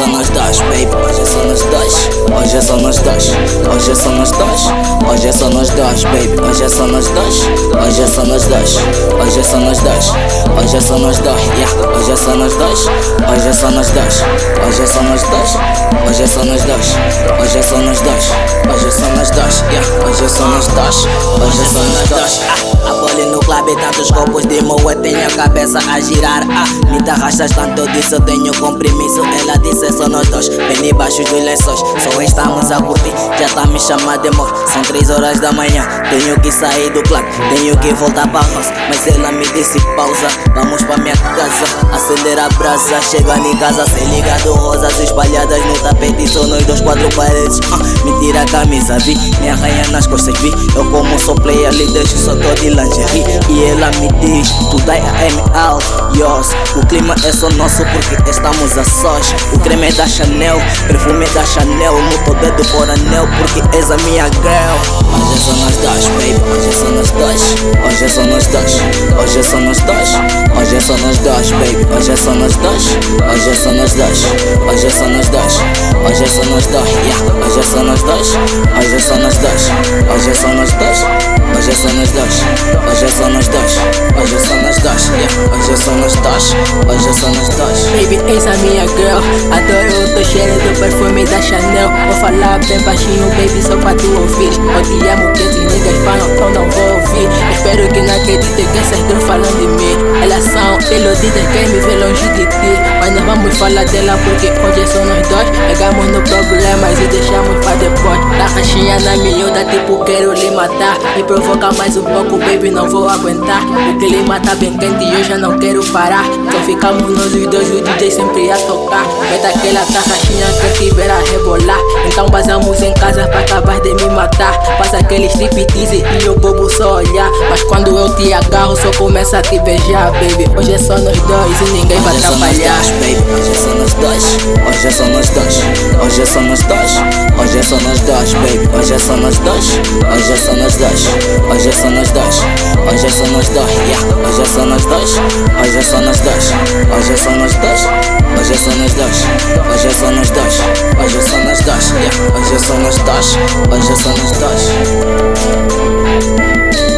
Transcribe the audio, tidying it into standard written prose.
nós dois, baby. Hoje é só nós dois. Hoje é só nós dois. Hoje é só nós dois. Hoje é só nós dois, baby. Hoje é só nós dois. Hoje é só nós dois. Hoje é só nós dois. Hoje é só nós dois. Yeah. Hoje é só nós dois. Hoje é só nós dois. Hoje é só nós dois. Hoje é só nós dois. Hoje é só nós dois. Hoje é só nós dois. Yeah. Hoje é só nós dois. Hoje é só nós dois. A bola no clube, tantos copos de moa, tenho a cabeça a girar. Me te arrastas tanto, eu disse eu tenho compromisso. Ela disse é só nós dois, bem debaixo dos lençóis. Só estamos a curtir, já tá me chamando de amor. São 3 horas da manhã, tenho que sair do clube, tenho que voltar pra house. Mas ela me disse pausa, vamos pra minha casa. Acender a brasa, chegando em casa sem ligado. Rosas espalhadas no tapete, só nós dois, 4 paredes. Me tira a camisa, vi, me arranha nas costas, vi. Eu como sou player, lhe deixo só tô de lingerie. E ela me diz, tu dai a M out, yours. O clima é só nosso porque estamos a sós. O creme é da Chanel, perfume é da Chanel. No teu dedo por anel porque és a minha girl. Hoje é só nós dois, baby. Hoje é só nós dois. Hoje é só nós dois. Hoje é só nós dois. Hoje é só nós dois, baby. Hoje é só nós dois. Hoje é só nós dois. Hoje é só nós dois. Hoje é só nós dois. Yeah. Hoje é só nós dois. Hoje é só nós dois. Hoje é só nós dois. Hoje é só nós dois. Hoje é só nós dois. Hoje é só nós dois. Yeah. Hoje é só nós dois. Hoje é só nós dois. Baby, és a minha girl. Adoro o teu cheiro do perfume da Chanel. Vou falar bem baixinho, baby, só pra tu ouvir. Eu te amo, que esses niggas falam, então não vou ouvir. Espero que não acredite que essas girls falam de mim. Elas são iludidas, querem me ver longe de ti. Mas não vamos falar dela porque hoje é só nós dois. Pegamos no problemas e deixamos pra depois. Da rachinha na miúda, tipo quero lhe matar. Me provoca mais um pouco, baby, não vou aguentar. O clima tá bem quente e eu já não quero parar. Só ficamos nós os dois, o DJ sempre a tocar. Mete aquela tarraxinha que tiver a rebolar. Então basamos em casa pra acabar de me matar. Passa aquele striptease e o bobo só olhar. Mas quando eu te agarro só começa a te beijar, baby. Hoje é só nós dois e ninguém vai atrapalhar. Hoje é só nós dois, hoje é só nós dois. Hoje é só nós dois, hoje é só nós dois, baby. Hoje é só nós dois, hoje é só nós dois. Hoje é só nós dois, hoje é só nós dois. Yeah. Hoje é só nós dois, hoje é só nós dois. Hoje é só nós dois, hoje é só nós dois. Hoje é só nós dois, hoje é só nós dois. Yeah. Hoje é só nós dois, hoje é só nós dois.